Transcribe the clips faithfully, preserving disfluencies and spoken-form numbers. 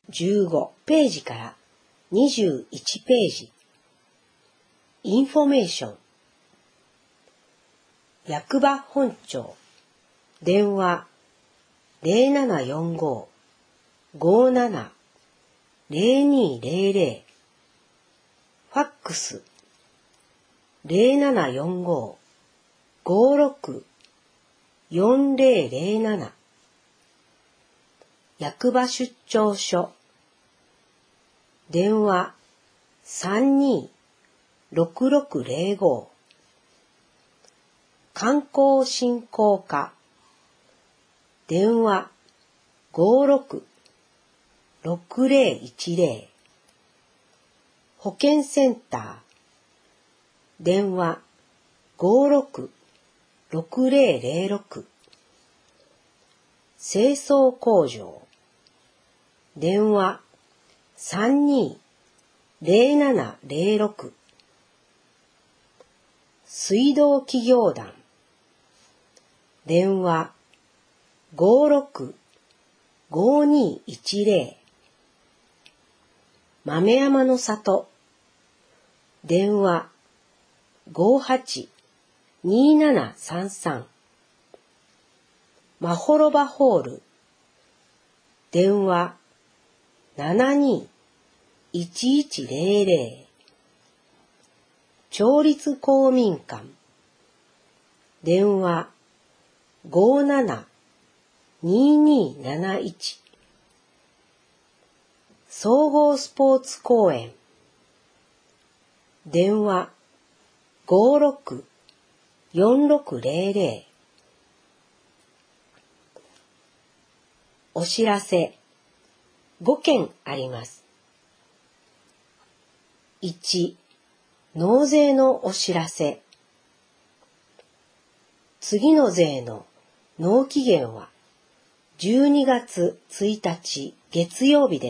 じゅうごページからにじゅういちページ。インフォメーション。役場本庁。電話ゼロななよんご ごーなな ゼロにゼロゼロ。ファックスゼロななよんご ごーろく よんゼロゼロなな。役場出張所。電話さんにーろくろくゼロご。観光振興課。電話ごーろくろくゼロいちゼロ。保健センター。電話ごーろくろくゼロゼロろく。清掃工場。電話さんにーゼロななゼロろく。水道企業団。電話ごーろくごーにーいちゼロ。豆山の里。電話ごーはちにーななさんさん。まほろばホール。電話ななにーいちいちゼロゼロ。町立公民館。電話ごーななにーにーなないち。総合スポーツ公園。電話ごーろくよんろくゼロゼロ。お知らせごけんあります。いち、納税のお知らせ。次の税の納期限はじゅうにがつついたち月曜日です。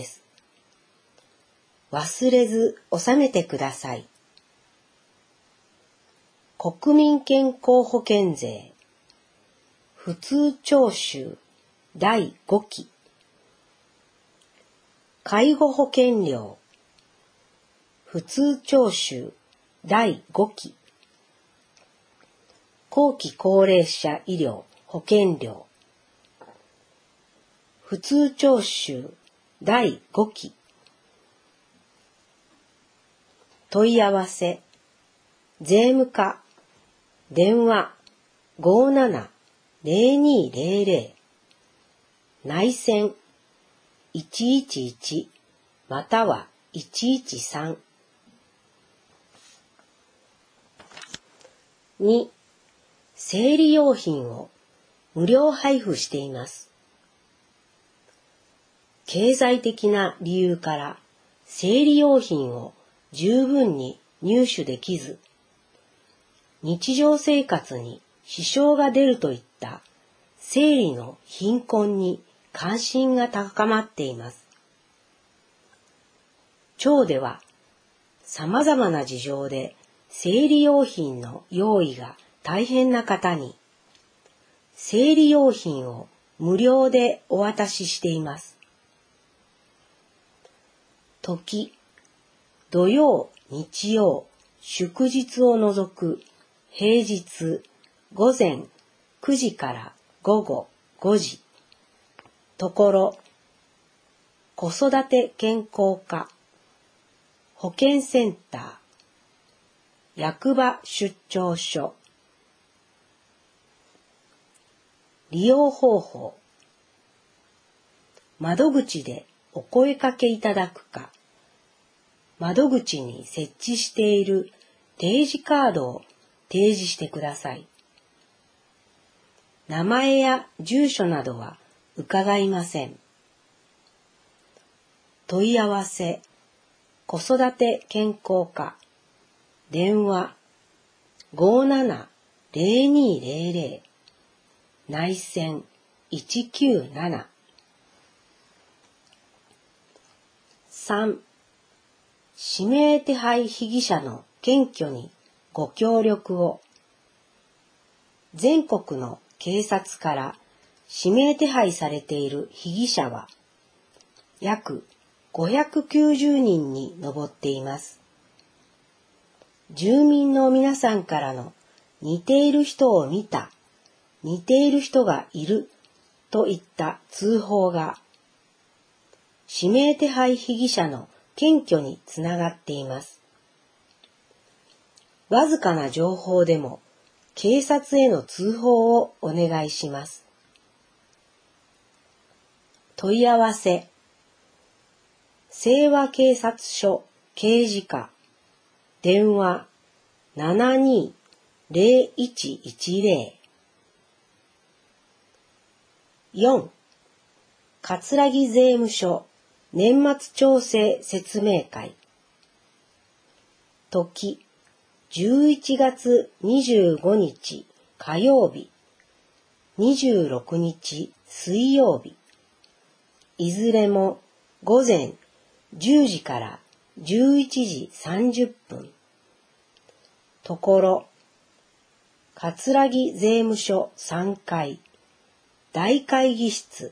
忘れず納めてください。国民健康保険税普通徴収だいごき。介護保険料普通徴収だいごき。後期高齢者医療保険料普通徴収だいごき。問い合わせ税務課。電話ごーななゼロにーゼロゼロ。内線いちいちいちまたはいちいちさん。に、生理用品を無料配布しています。経済的な理由から生理用品を十分に入手できず、日常生活に支障が出るといった生理の貧困に関心が高まっています。町では様々な事情で生理用品の用意が大変な方に生理用品を無料でお渡ししています。時、土曜、日曜、祝日を除く平日午前くじから午後ごじ。ところ、子育て健康課、保健センター、役場出張所。利用方法。窓口でお声かけいただくか、窓口に設置している提示カードを提示してください。名前や住所などは伺いません。問い合わせ、子育て健康課。電話ごーななゼロにーゼロゼロ。内線いちきゅうなな。さん、指名手配被疑者の検挙にご協力を。全国の警察から指名手配されている被疑者は約ごひゃくきゅうじゅうにんに上っています。住民の皆さんからの似ている人を見た、似ている人がいるといった通報が指名手配被疑者の検挙につながっています。わずかな情報でも警察への通報をお願いします。問い合わせ、清和警察署刑事課、電話 ななにーぜろいちいちぜろ よん. 葛城税務署年末調整説明会、時じゅういちがつにじゅうごにち火曜日、にじゅうろくにち水曜日、いずれも午前じゅうじからじゅういちじさんじゅっぷん。ところ、葛城税務署さんがい、大会議室、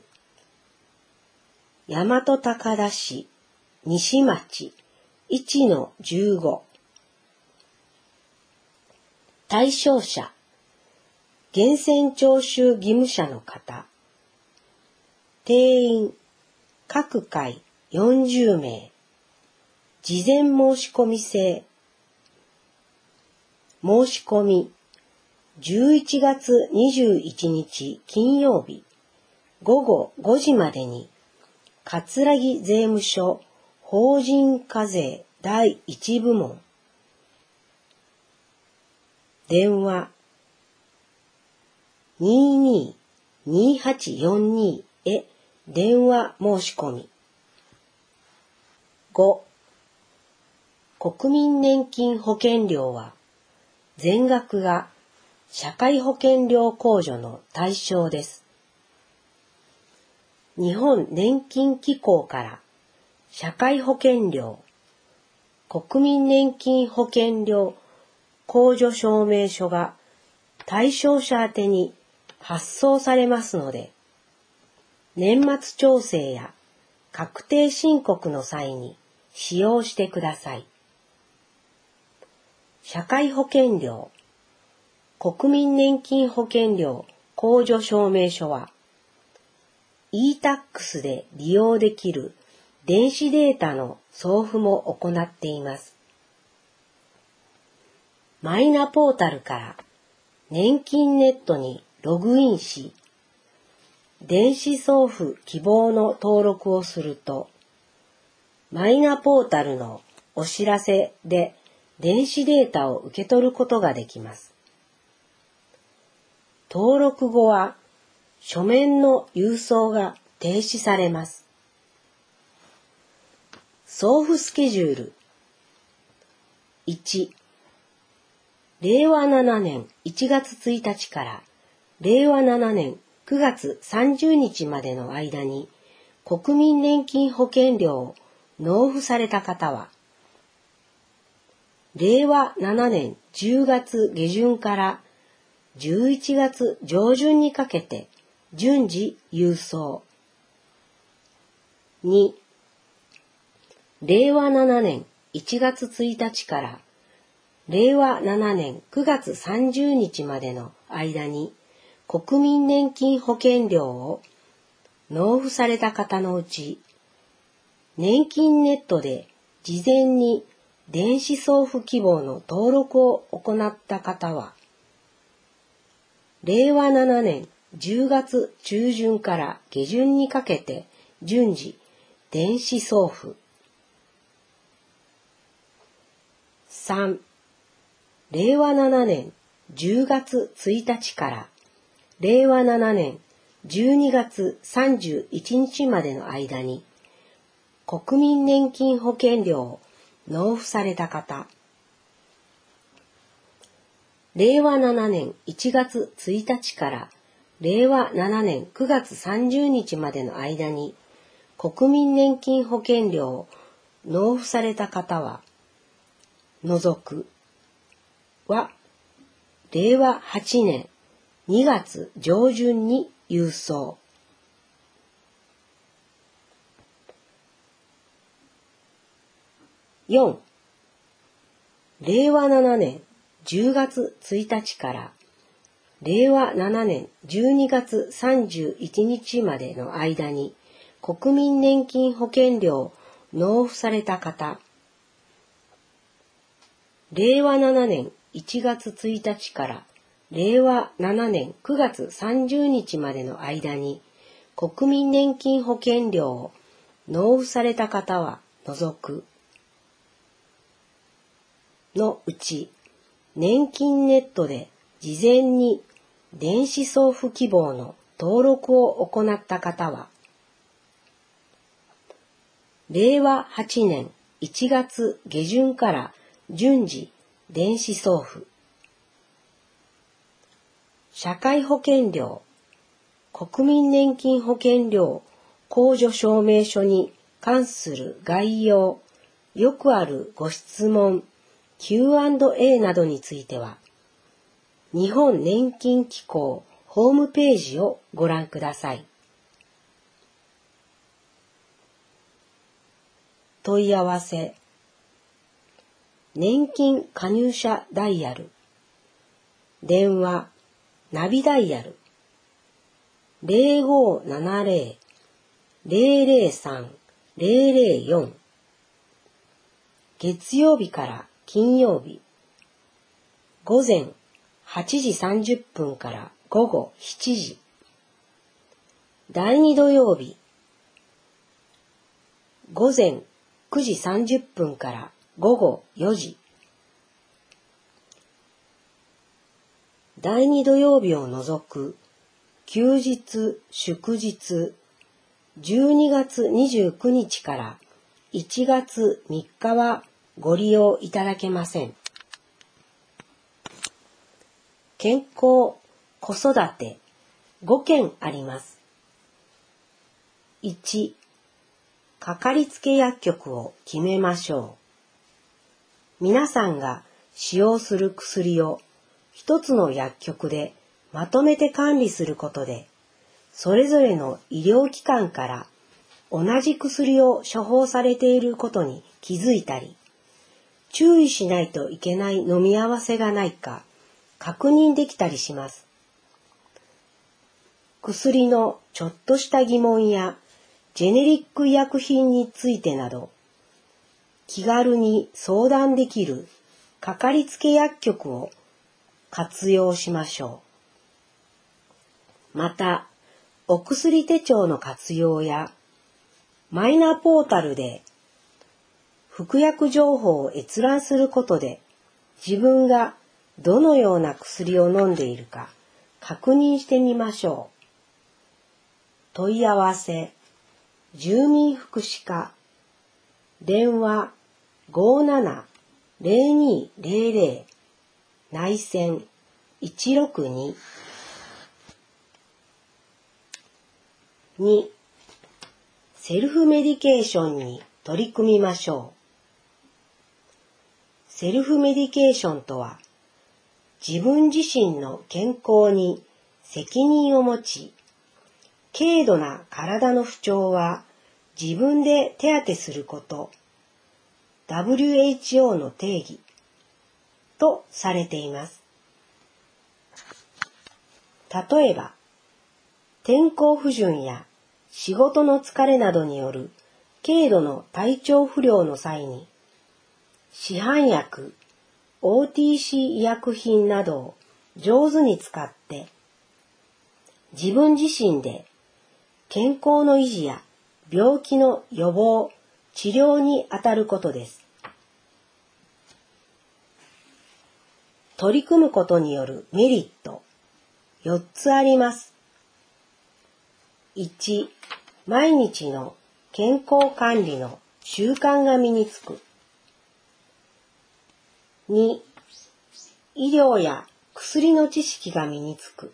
大和高田市西町 いちのじゅうご。対象者、源泉徴収義務者の方。定員、各回よんじゅうめい。事前申し込み制。申し込み、じゅういちがつにじゅういちにち金曜日、ごごごじまでに、葛城税務署法人課税だいいち部門。電話 にーにーにーはちよんにー へ電話申し込み。ご. 国民年金保険料は全額が社会保険料控除の対象です。日本年金機構から社会保険料、国民年金保険料控除証明書が対象者宛てに発送されますので、年末調整や確定申告の際に使用してください。社会保険料、国民年金保険料控除証明書は、イータックス で利用できる電子データの送付も行っています。マイナポータルから年金ネットにログインし、電子送付希望の登録をすると、マイナポータルのお知らせで電子データを受け取ることができます。登録後は書面の郵送が停止されます。送付スケジュール。いち. れいわななねんいちがつついたちかられいわななねんくがつさんじゅうにちまでの間に国民年金保険料を納付された方は、れいわななねんじゅうがつげじゅんからじゅういちがつじょうじゅんにかけて順次郵送。に. れいわななねんいちがつついたちかられいわななねんくがつさんじゅうにちまでの間に国民年金保険料を納付された方のうち、年金ネットで事前に電子送付希望の登録を行った方は、れいわななねんじゅうがつちゅうじゅんから下旬にかけて順次電子送付。さん. れいわななねんじゅうがつついたちかられいわななねんじゅうにがつさんじゅういちにちまでの間に国民年金保険料を納付された方。れいわななねんいちがつついたちかられいわななねんくがつさんじゅうにちまでの間に国民年金保険料を納付された方は、除くはれいわはちねんにがつじょうじゅんに郵送。 よん、れいわななねんじゅうがつついたちかられいわななねんじゅうにがつさんじゅういちにちまでの間に国民年金保険料を納付された方、れいわななねんいちがつついたちかられいわななねんくがつさんじゅうにちまでの間に国民年金保険料を納付された方は除くのうち、年金ネットで事前に電子送付希望の登録を行った方は、れいわはちねんいちがつげじゅんから順次電子送付。社会保険料、国民年金保険料控除証明書に関する概要、よくあるご質問、キューアンドエー などについては、日本年金機構ホームページをご覧ください。問い合わせ、年金加入者ダイヤル、電話、ナビダイヤル、ぜろごーななぜろ ぜろぜろさん ぜろぜろよん、月曜日から金曜日、ごぜんはちじさんじゅっぷんからごごしちじ、だいに土曜日、ごぜんくじさんじゅっぷんからごごよじ、だいに土曜日を除く休日・祝日、じゅうにがつにじゅうくにちからいちがつみっかはご利用いただけません。健康・子育てごけんあります。いち、かかりつけ薬局を決めましょう。皆さんが使用する薬を一つの薬局でまとめて管理することで、それぞれの医療機関から同じ薬を処方されていることに気づいたり、注意しないといけない飲み合わせがないか確認できたりします。薬のちょっとした疑問やジェネリック医薬品についてなど、気軽に相談できるかかりつけ薬局を活用しましょう。また、お薬手帳の活用やマイナポータルで服薬情報を閲覧することで自分がどのような薬を飲んでいるか確認してみましょう。問い合わせ、住民福祉課、電話ごーななぜろにぜろぜろ、内線いちろくに、に、セルフメディケーションに取り組みましょう。セルフメディケーションとは、自分自身の健康に責任を持ち、軽度な体の不調は自分で手当てすること、ダブリューエイチオー の定義とされています。例えば、天候不順や仕事の疲れなどによる軽度の体調不良の際に、市販薬、オーティーシー 医薬品などを上手に使って、自分自身で健康の維持や病気の予防、治療に当たることです。取り組むことによるメリット、よっつあります。いち、毎日の健康管理の習慣が身につく。に、医療や薬の知識が身につく。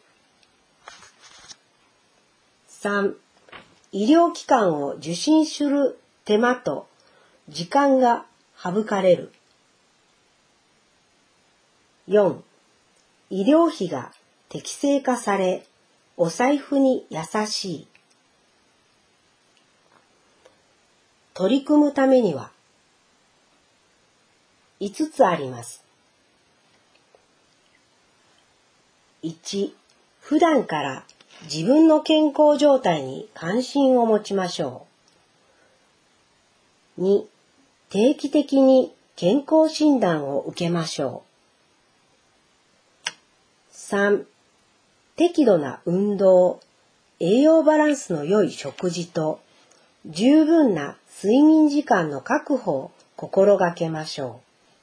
さん、医療機関を受診する手間と時間が省かれる。よん、医療費が適正化され、お財布に優しい。取り組むためには、 いつつあります。いち、普段から自分の健康状態に関心を持ちましょう。に、定期的に健康診断を受けましょう。さん、適度な運動、栄養バランスの良い食事と十分な睡眠時間の確保を心がけましょ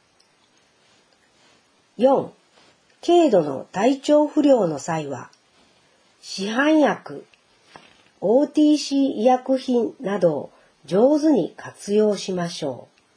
う。よん、軽度の体調不良の際は、市販薬、オーティーシー 医薬品などを上手に活用しましょう。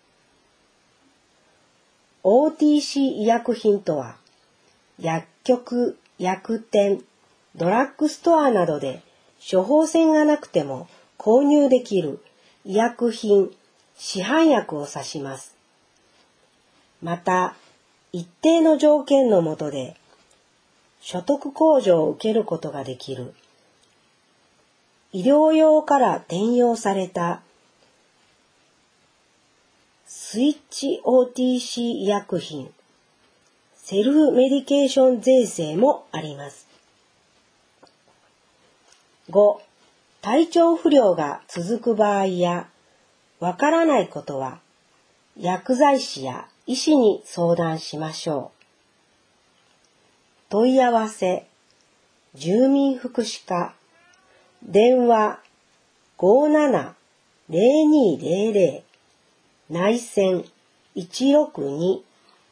オーティーシー 医薬品とは、薬局、薬店、ドラッグストアなどで処方箋がなくても購入できる医薬品、市販薬を指します。また、一定の条件の下で所得控除を受けることができる医療用から転用されたスイッチ オーティーシー 医薬品、セルフメディケーション税制もあります。ご、体調不良が続く場合や、わからないことは、薬剤師や医師に相談しましょう。問い合わせ、住民福祉課、電話 ごーなな ゼロにゼロゼロ、内線いちろくに。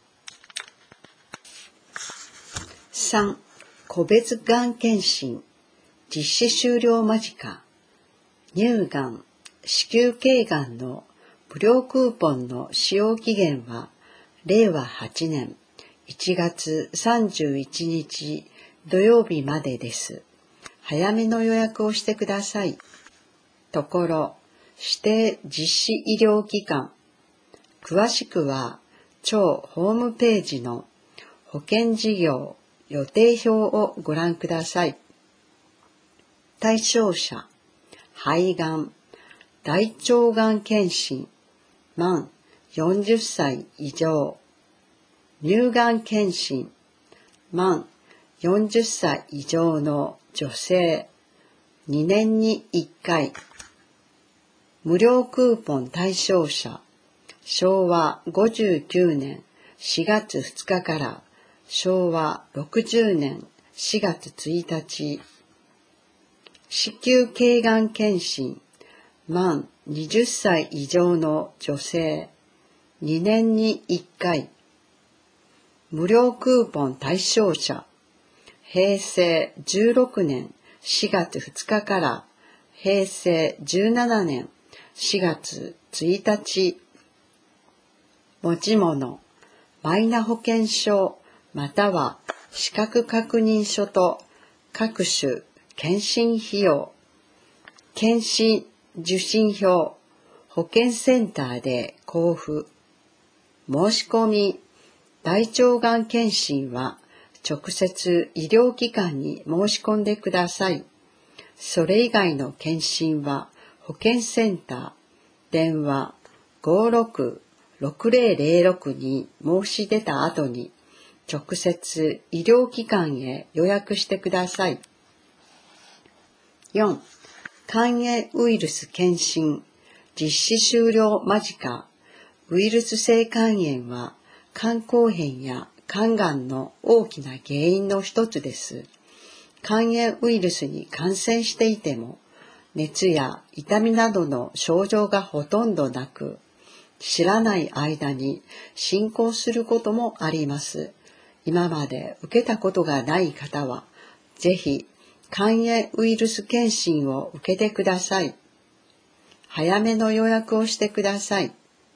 さん、個別がん検診、実施終了間近、乳がん、子宮頸がんの無料クーポンの使用期限は、れいわはちねんいちがつさんじゅういちにち土曜日までです。早めの予約をしてください。ところ、指定実施医療機関、詳しくは、庁ホームページの保険事業予定表をご覧ください。対象者、肺がん、大腸がん検診、満よんじゅっさい以上、乳がん検診、満よんじゅっさい以上の女性、にねんにいっかい、無料クーポン対象者、しょうわごじゅうきゅうねんしがつふつかからしょうわろくじゅうねんしがつついたち、子宮頸がん検診、満はたち以上の女性、にねんにいっかい、無料クーポン対象者、へいせいじゅうろくねんしがつふつかからへいせいじゅうななねんしがつついたち、持ち物、マイナ保険証または資格確認書と各種検診費用、検診受診票、保健センターで交付。申し込み、大腸がん検診は直接医療機関に申し込んでください。それ以外の検診は保健センター、電話ごろくろくぜろぜろろくに申し出た後に直接医療機関へ予約してください。よん、肝炎ウイルス検診、実施終了間近。ウイルス性肝炎は肝硬変や肝がんの大きな原因の一つです。肝炎ウイルスに感染していても、熱や痛みなどの症状がほとんどなく、知らない間に進行することもあります。今まで受けたことがない方は、ぜひ肝炎ウイルス検診を受けてください。早めの予約をしてください。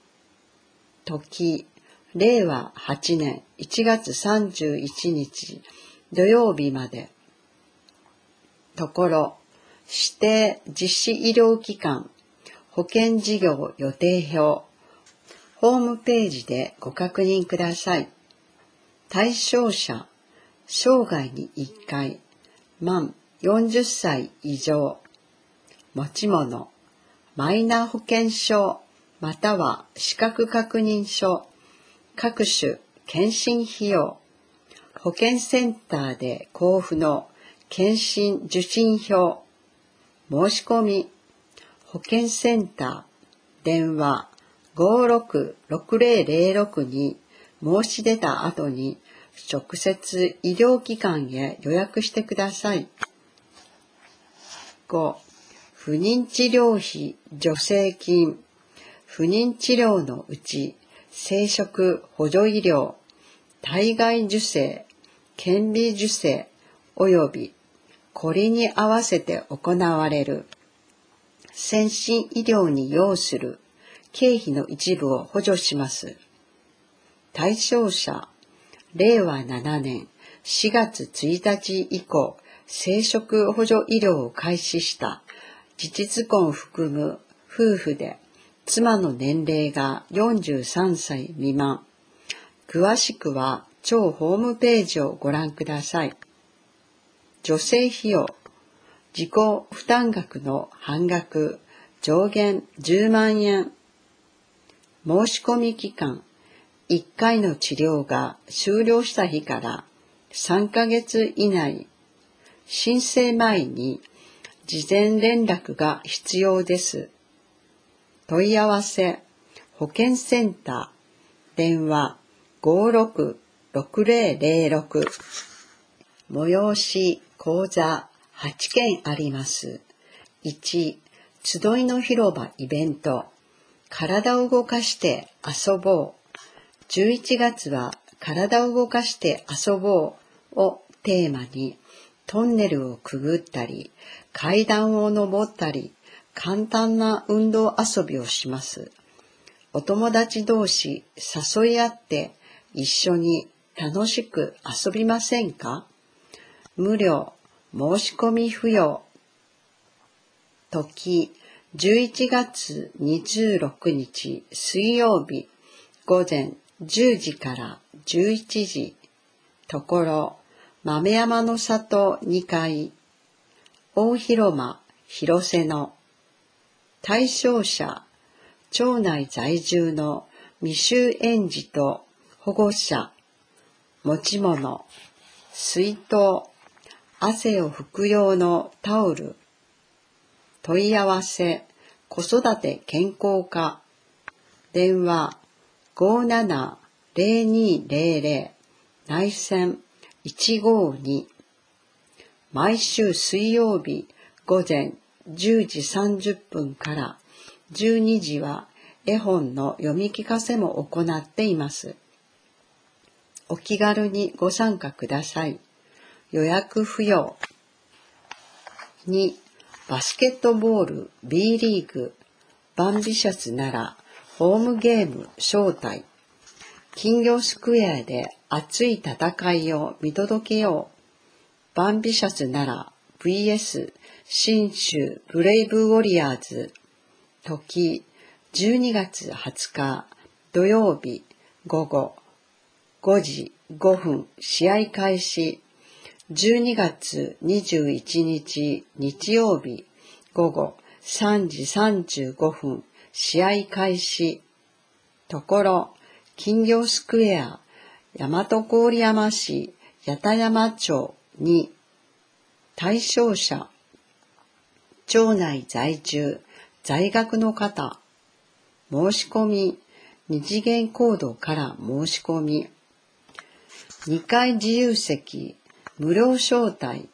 時、れいわはちねんいちがつさんじゅういちにち土曜日まで。ところ、指定実施医療機関、保険事業予定表、ホームページでご確認ください。対象者、生涯にいっかい、満よんじゅっさい以上、持ち物、マイナ保険証または資格確認書、 各種検診費用、保健センターで交付の検診受診票、申し込み、保健センター、電話ごーろくろくぜろぜろろくに申し出た後に直接医療機関へ予約してください。ご、不妊治療費助成金。不妊治療のうち、生殖補助医療、体外受精、顕微授精及びこれに合わせて行われる先進医療に要する経費の一部を補助します。対象者、れいわななねんしがつついたち以降、生殖補助医療を開始した事実婚含む夫婦で、妻の年齢がよんじゅうさんさい未満。詳しくは当ホームページをご覧ください。助成費用、自己負担額の半額、上限じゅうまんえん。申し込み期間、いっかいの治療が終了した日からさんかげつ以内。申請前に事前連絡が必要です。問い合わせ、保健センター、電話ごーろくろくぜろぜろろく。催し講座はちけんあります。いち、集いの広場イベント、体を動かして遊ぼう。じゅういちがつは体を動かして遊ぼうをテーマに、トンネルをくぐったり、階段を登ったり、簡単な運動遊びをします。お友達同士誘い合って一緒に楽しく遊びませんか？無料、申し込み不要。時、じゅういちがつにじゅうろくにち水曜日、午前じゅうじからじゅういちじ。ところ、豆山の里にかい、大広間広瀬の。対象者、町内在住の未就園児と保護者。持ち物、水筒、汗を拭く用のタオル。問い合わせ、子育て健康課。電話ごーななぜろにぜろぜろ内線いちごーに。毎週水曜日午前じゅうじさんじゅっぷんからじゅうにじは絵本の読み聞かせも行っています。お気軽にご参加ください。予約不要。に、バスケットボール B リーグ、バンビシャスならホームゲーム招待。金魚スクエアで熱い戦いを見届けよう。バンビシャスなら ブイエス 信州ブレイブウォリアーズ。時、じゅうにがつはつか土曜日午後ごじごふん試合開始。じゅうにがつにじゅういちにち日曜日午後さんじさんじゅうごふん試合開始。ところ、金魚スクエア大和郡山市八田山町に。対象者、町内在住在学の方。申し込み、二次元コードから申し込み。にかい自由席無料招待。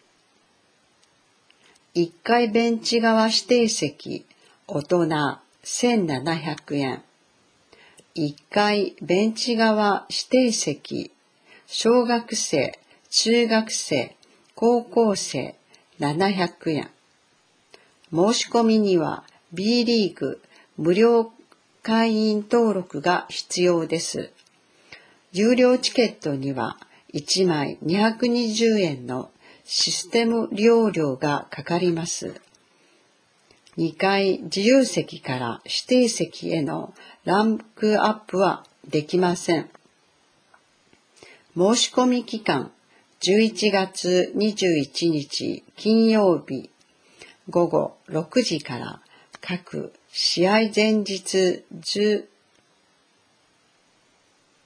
いっかいベンチ側指定席大人せんななひゃくえん。いっかいベンチ側指定席小学生、中学生、高校生ななひゃくえん。申し込みには B リーグ無料会員登録が必要です。有料チケットにはいちまいにひゃくにじゅうえんのシステム利用料がかかります。にかい自由席から指定席へのランクアップはできません。申し込み期間じゅういちがつにじゅういちにち金曜日午後ろくじから各試合前日じゅう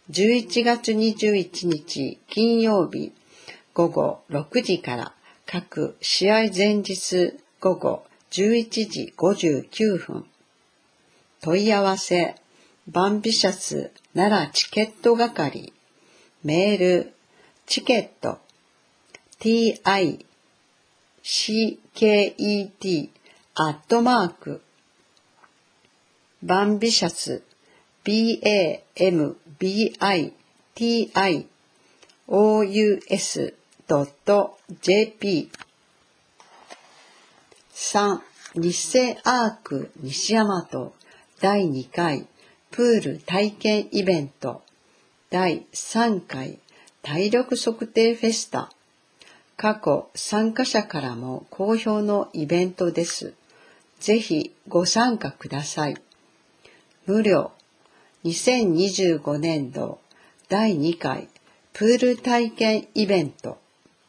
じゅういちがつにじゅういちにち金曜日ごごろくじから各試合前日ごごじゅういちじごじゅうきゅうふん。問い合わせバンビシャス奈良チケット係メールチケット ティーアイシーケーイーティー アットマークバンビシャス ビーエーエムビーアイティーアイオーユーエスドットジェーピー さん. 日生アーク西大和だいにかいプール体験イベントだいさんかい体力測定フェスタ。過去参加者からも好評のイベントです。ぜひご参加ください。無料。にせんにじゅうごねんどだいにかいプール体験イベント。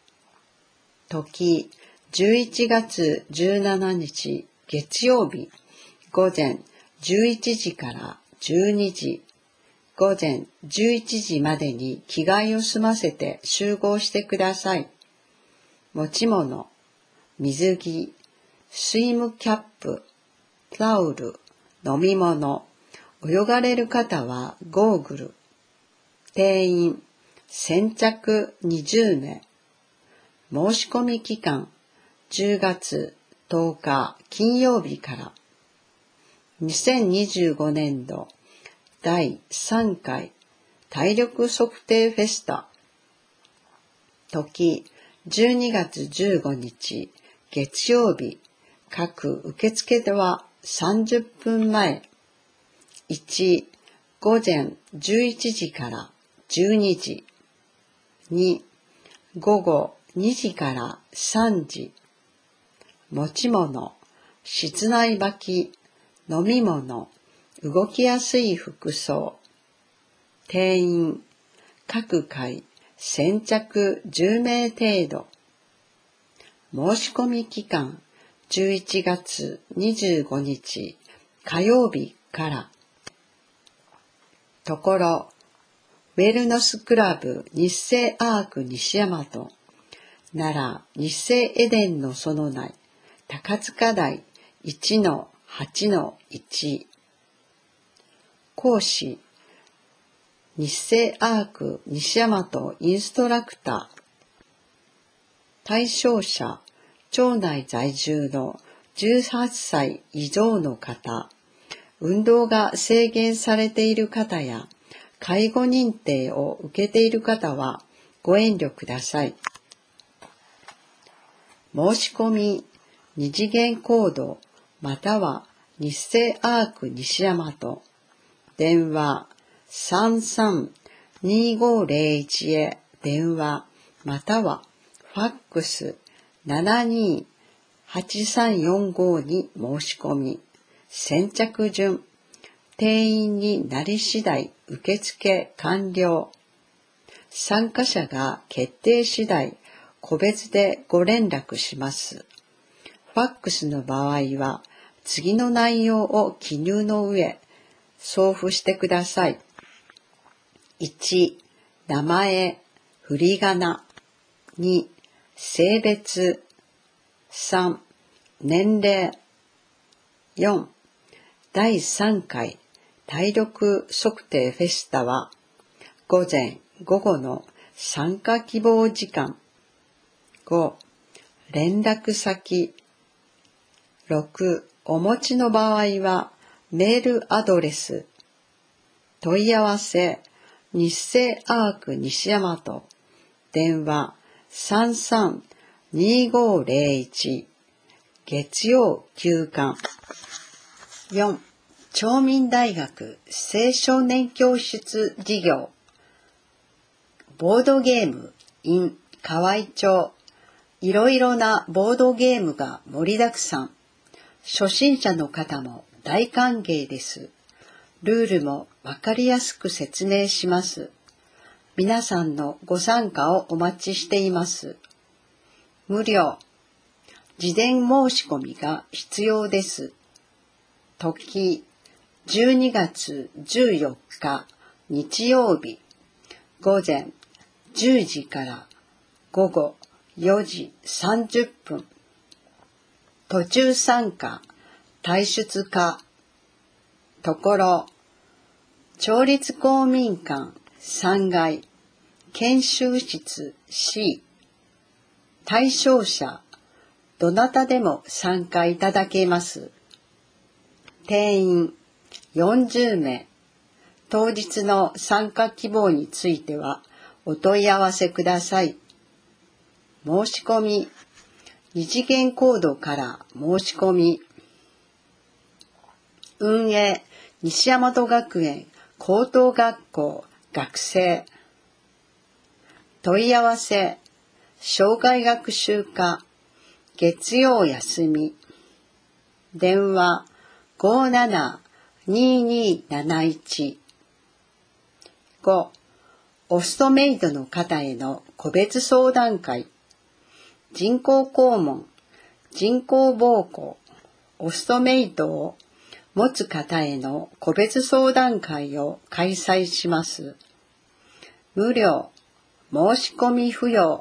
時じゅういちがつじゅうしちにち月曜日午前じゅういちじからじゅうにじ、午前じゅういちじまでに着替えを済ませて集合してください。持ち物、水着、スイムキャップ、タオル、飲み物、泳がれる方はゴーグル。定員、先着にじゅうめい。申し込み期間、じゅうがつとおか金曜日から。にせんにじゅうごねんどだいさんかい体力測定フェスタ。時じゅうにがつじゅうごにち月曜日。各受付ではさんじゅっぷんまえ。いち. 午前じゅういちじからじゅうにじ。に. 午後にじからさんじ。持ち物、室内履き、飲み物、動きやすい服装。定員、各回先着じゅうめい程度。申し込み期間、じゅういちがつにじゅうごにち火曜日から。ところ、ウェルノスクラブ日生アーク西大和、奈良日生エデンのその内、高塚台 いちのはちのいち。講師、日生アーク西大和インストラクター。対象者、町内在住のじゅうはっさい以上の方、運動が制限されている方や、介護認定を受けている方はご遠慮ください。申し込み、二次元コードまたは日生アーク西大和、電話さんさんにごゼロいちへ電話またはファックスななにはちさんよんごに申し込み、先着順、定員になり次第受付完了。参加者が決定次第個別でご連絡します。ファックスの場合は次の内容を記入の上送付してください。いち. 名前、振り仮名。に. 性別。さん. 年齢。よん. だいさんかい体力測定フェスタは午前午後の参加希望時間。ご. 連絡先。ろく. お持ちの場合はメールアドレス。問い合わせ日生アーク西大和、電話さんさんにごゼロいち、月曜休館。よん. 町民大学青少年教室事業。ボードゲーム in 河合町。いろいろなボードゲームが盛りだくさん。初心者の方も大歓迎です。ルールもわかりやすく説明します。皆さんのご参加をお待ちしています。無料。事前申し込みが必要です。時じゅうにがつじゅうよっか日曜日午前じゅうじから午後よじさんじゅっぷん。途中参加、退出可。ところ、町立公民館さんがい、研修室 C、対象者、どなたでも参加いただけます。定員よんじゅうめい。当日の参加希望についてはお問い合わせください。申し込み、二次元コードから申し込み。運営、西大和学園高等学校学生。問い合わせ、生涯学習科、月曜休み。電話ごーなな にーにーなないち。ご、オストメイドの方への個別相談会。人工肛門、人工膀胱、オストメイトを持つ方への個別相談会を開催します。無料、申し込み不要。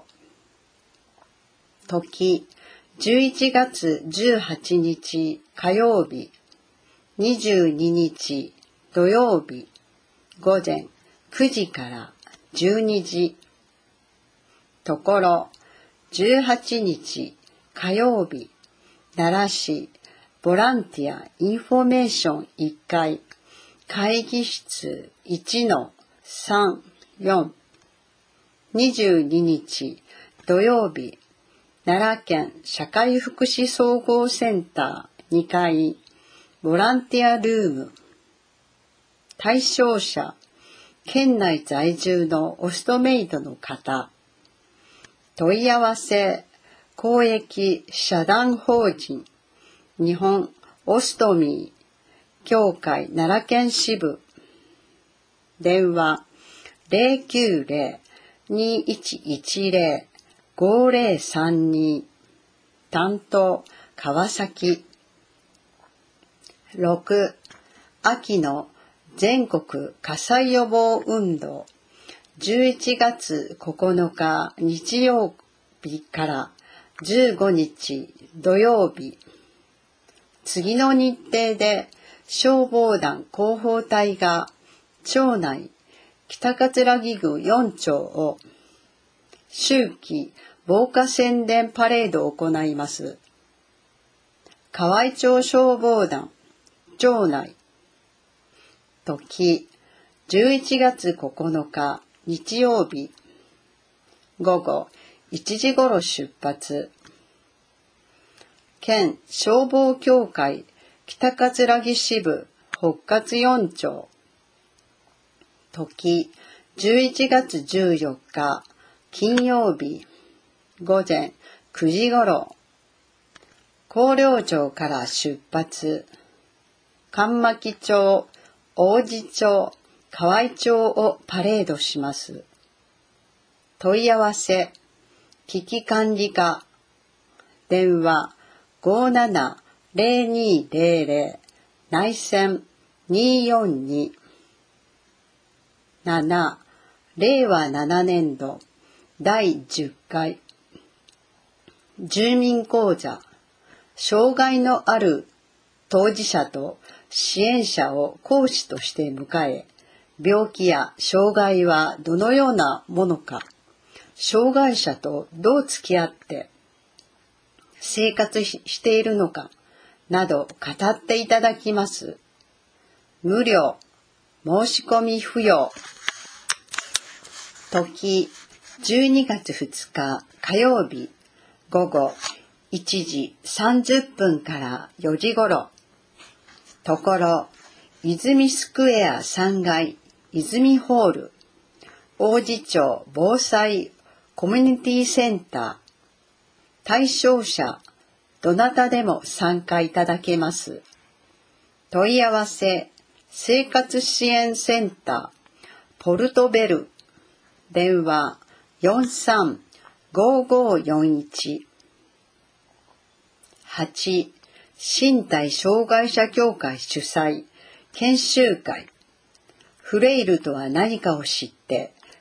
時、じゅういちがつじゅうはちにち火曜日、にじゅうににち土曜日、午前くじからじゅうにじ。ところ、じゅうはちにち火曜日、奈良市ボランティアインフォメーションいっかい、会議室 いちのさんよん。にじゅうににち土曜日、奈良県社会福祉総合センターにかい、ボランティアルーム。対象者、県内在住のオストメイドの方。問い合わせ、公益社団法人日本オストミー協会奈良県支部。電話 ゼロきゅうゼロ にーいちいちゼロ ごーゼロさんに。担当川崎。ろく、秋の全国火災予防運動じゅういちがつここのか日曜日からじゅうごにち土曜日。次の日程で消防団広報隊が町内北葛城郡よんちょうを秋季防火宣伝パレードを行います。河合町消防団町内。時、じゅういちがつここのか日曜日、午後いちじごろ出発。県消防協会北葛城支部北葛よんちょう。時、じゅういちがつじゅうよっか金曜日、午前くじごろ。広陵町から出発。上牧町、王子町、河合町をパレードします。問い合わせ、危機管理課。電話ごーなな ゼロにゼロゼロ 内線にーよんに。なな、れいわななねんどだいじゅっかい。住民講座、障害のある当事者と支援者を講師として迎え、病気や障害はどのようなものか、障害者とどう付き合って生活しているのかなど語っていただきます。無料、申し込み不要。時、じゅうにがつふつか火曜日、午後いちじさんじゅっぷんからよじごろ。ところ、泉スクエアさんがい、泉ホール、王子町防災コミュニティセンター。対象者、どなたでも参加いただけます。問い合わせ、生活支援センター、ポルトベル。電話よんさん ごーごーよんいち。はち、身体障害者協会主催研修会。フレイルとは何かを知って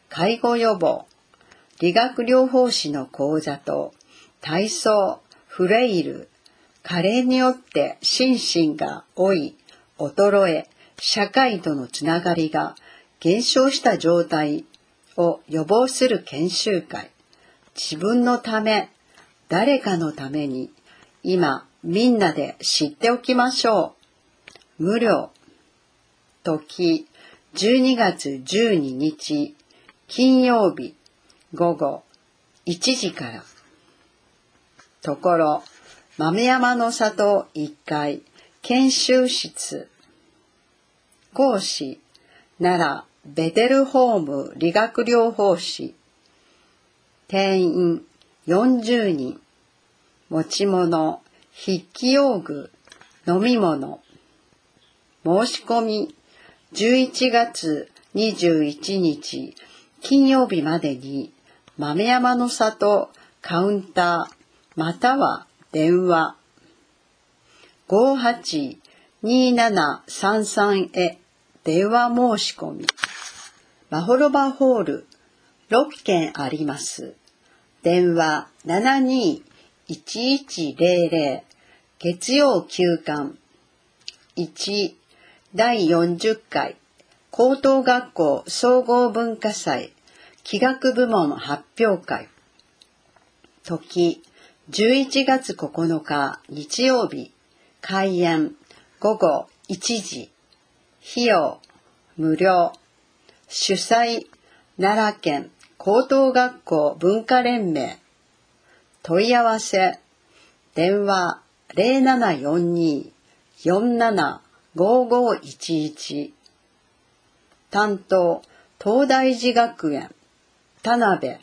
介護予防、理学療法士の講座と体操、フレイル、加齢によって心身が老い、衰え、社会とのつながりが減少した状態を予防する研修会。自分のため、誰かのために、今みんなで知っておきましょう。無料。時、じゅうにがつじゅうににち、金曜日、午後いちじから。ところ、豆山の里いっかい、研修室。講師、奈良ベテルホーム理学療法士。定員よんじゅうにん。持ち物、筆記用具、飲み物。申し込み、じゅういちがつにじゅういちにち金曜日までに豆山の里カウンターまたは電話 ごーはちにーななさんさん へ電話申し込み。まほろばホールろっけんあります。電話 ななにーいちいちゼロゼロ 月曜休館いちだいよんじゅっかい高等学校総合文化祭器楽部門発表会。時じゅういちがつここのか日曜日。開演ごごいちじ。費用無料。主催奈良県高等学校文化連盟。問い合わせ電話 ゼロななよんにーよんななごーごーいちいち。担当東大寺学園田辺。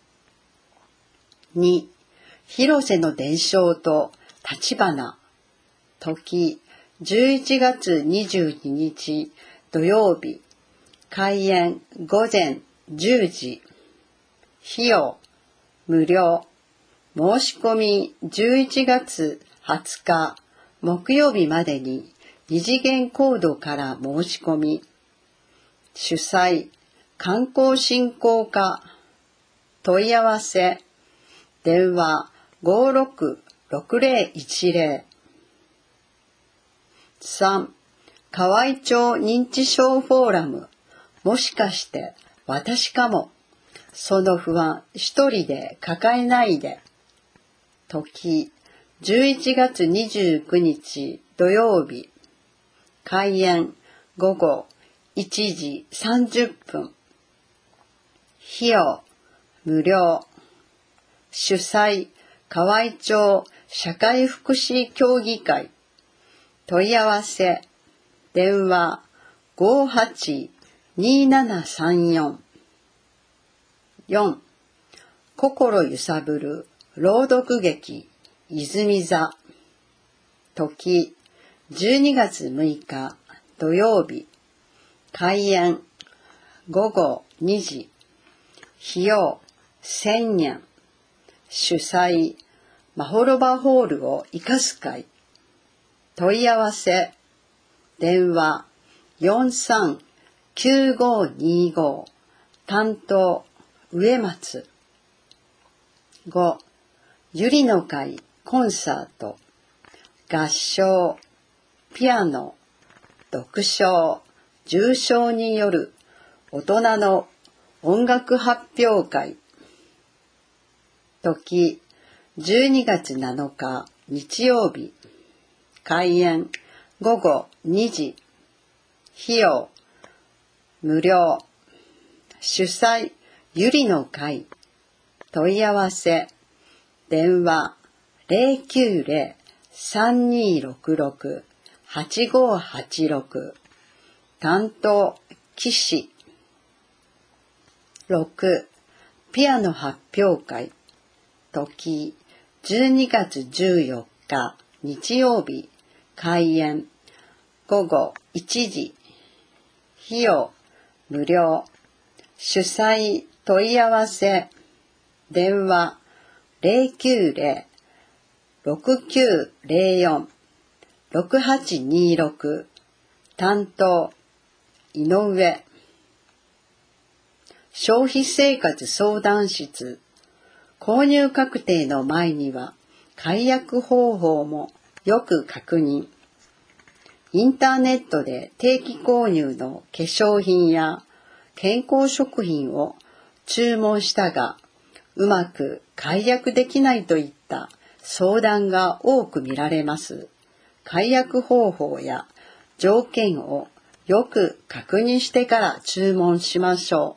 に広瀬の伝承と立花。時じゅういちがつにじゅうににち土曜日。開演ごぜんじゅうじ。費用無料。申し込みじゅういちがつはつか木曜日までに二次元コードから申し込み。主催観光振興課。問い合わせ電話 ごーろくろくゼロいちゼロ。さん河合町認知症フォーラム。もしかして私かも。その不安一人で抱えないで。時じゅういちがつにじゅうくにち土曜日。開演ごごいちじさんじゅっぷん。費用無料。主催河合町社会福祉協議会。問い合わせ電話 ごーはちにーななさんよん。よん心揺さぶる朗読劇泉座。時じゅうにがつむいか土曜日。開演ごごにじ。費用せんえん。主催まほろばホールを生かす会。問い合わせ電話 よんさんきゅうごにーご。担当植松。ごゆりの会コンサート。合唱、ピアノ、読唱、重唱による大人の音楽発表会。時じゅうにがつなのか日曜日。開演ごごにじ。費用無料。主催ゆりの会。問い合わせ電話 ゼロきゅうゼロ さんにーろくろく はちごーはちろく。担当岸。ろくピアノ発表会。時じゅうにがつじゅうよっか日曜日。開演ごごいちじ。費用無料。主催問い合わせ電話 ゼロきゅうゼロ ろくきゅうゼロよん ろくはちにーろく。担当井上。 消費生活相談室。購入確定の前には解約方法もよく確認。インターネットで定期購入の化粧品や健康食品を注文したが、うまく解約できないといった相談が多く見られます。解約方法や条件をよく確認してから注文しましょ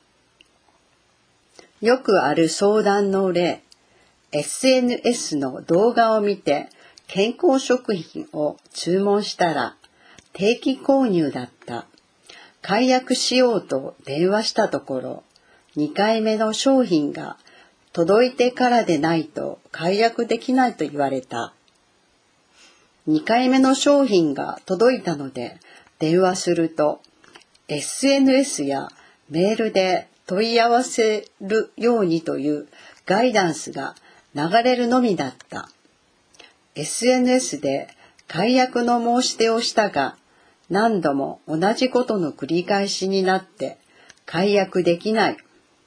う。よくある相談の例、エスエヌエス の動画を見て健康食品を注文したら定期購入だった。解約しようと電話したところ、にかいめの商品が届いてからでないと解約できないと言われた。にかいめの商品が届いたので電話すると、エスエヌエス やメールで問い合わせるようにというガイダンスが流れるのみだった。エスエヌエス で解約の申し出をしたが、何度も同じことの繰り返しになって解約できない。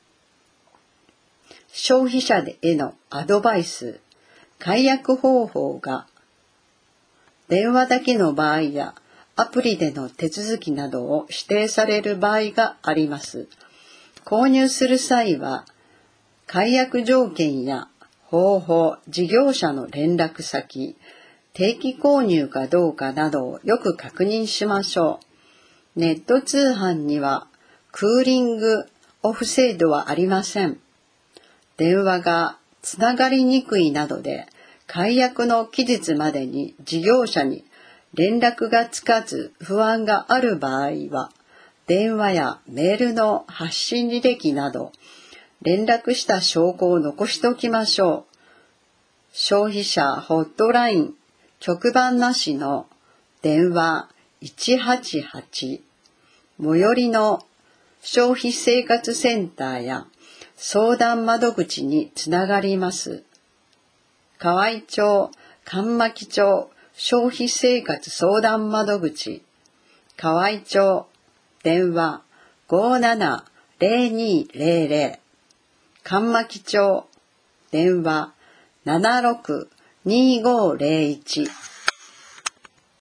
消費者へのアドバイス、解約方法が電話だけの場合やアプリでの手続きなどを指定される場合があります。購入する際は解約条件や方法、事業者の連絡先、定期購入かどうかなどをよく確認しましょう。ネット通販にはクーリングオフ制度はありません。電話がつながりにくいなどで解約の期日までに事業者に連絡がつかず不安がある場合は、電話やメールの発信履歴など連絡した証拠を残しておきましょう。消費者ホットライン局番なしの電話いちはちはち、最寄りの消費生活センターや相談窓口につながります。河合町、神巻町消費生活相談窓口、河合町、電話ごーななぜろにぜろぜろ、神巻町、電話ななろくにーごーぜろいち。